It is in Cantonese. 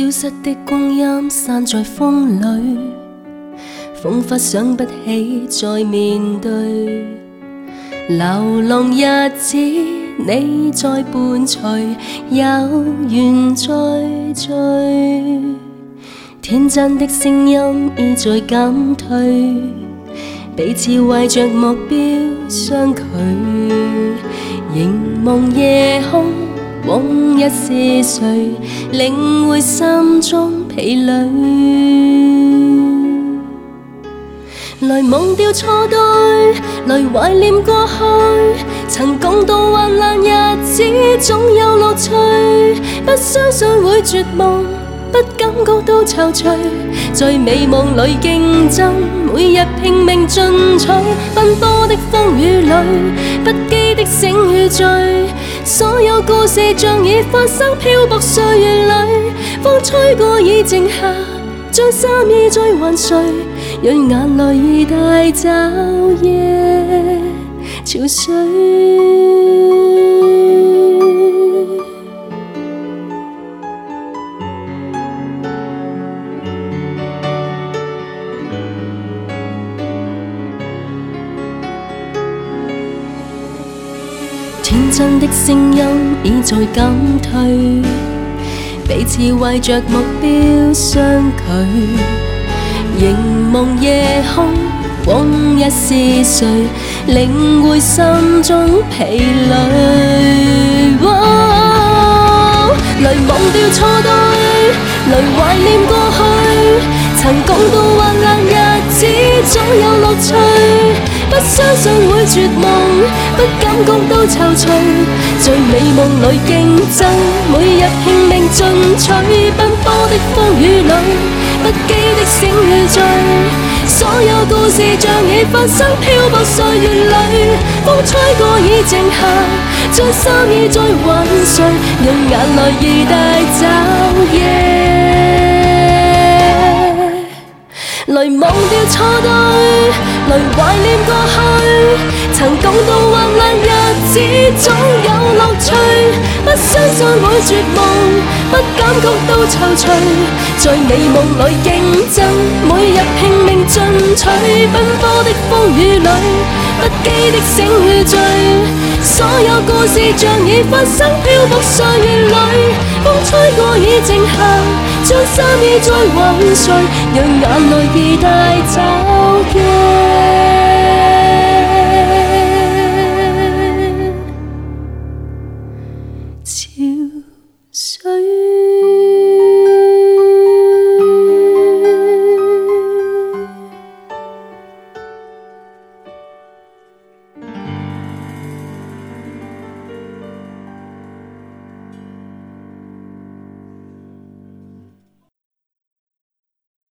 消失的光阴散在风里，仿佛想不起再面对。流浪日子你在伴随，有缘再聚。天真的聲音已在減退，彼此為着目標相距。凝望夜空，往日是誰領會心中疲累？來忘掉錯對，來懷念過去，曾共度患難日子總有樂趣。不相信會絕望，不感覺到躊躇，在美夢裏競爭，每日拼命進取。奔波的風雨裏，不羈的醒與醉，所有故事像已發生，漂泊歲月裏，風吹過已靜下，將心意再還誰？讓眼淚已帶走夜潮水。天真的聲音已在減退，彼此為着目標相距。凝望夜空，往日是誰領會心中疲累？來忘掉錯對，來懷念過去，曾共度患難日子總有樂趣。不相信會絕望，不感覺到躊躇，在美夢裏競爭，每日拼命進取。奔波的風雨裏，不羈的醒與醉，所有故事像已發生，漂泊歲月裏，風吹過已靜下，將心意再還誰？讓眼淚已帶走夜。來忘掉錯對，來懷念過去，曾共度患難日子總有樂趣。不相信會絕望，不感覺到躊躇，在美夢裏競爭，每日拼命進取。奔波的風雨裏，不羈的醒與醉，所有故事像已發生，漂泊歲月裏，風吹過已靜下，將心意再還誰？讓眼淚已帶走夜。